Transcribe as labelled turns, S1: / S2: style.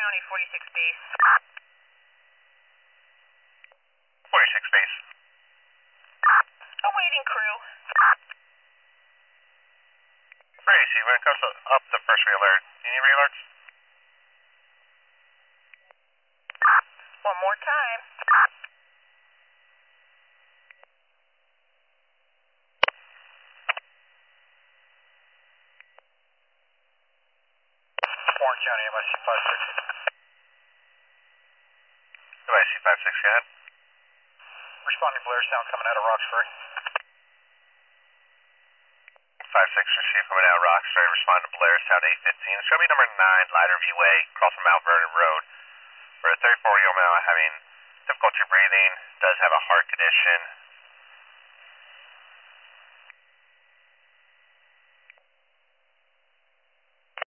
S1: County, 46 base.
S2: 46 base.
S1: Awaiting crew.
S2: Gracie, when it comes up the first re-alert, any re-alerts?
S1: One more time.
S2: Warren County, MIC 56. MIC 56, go ahead. Responding Blairstown coming out of Roxbury. 56, receive coming out of Roxbury, respond to Blairstown 815. Show me number 9, Lighterview Way, across from Mount Vernon Road. For a 34-year-old male having difficulty breathing, does have a heart condition.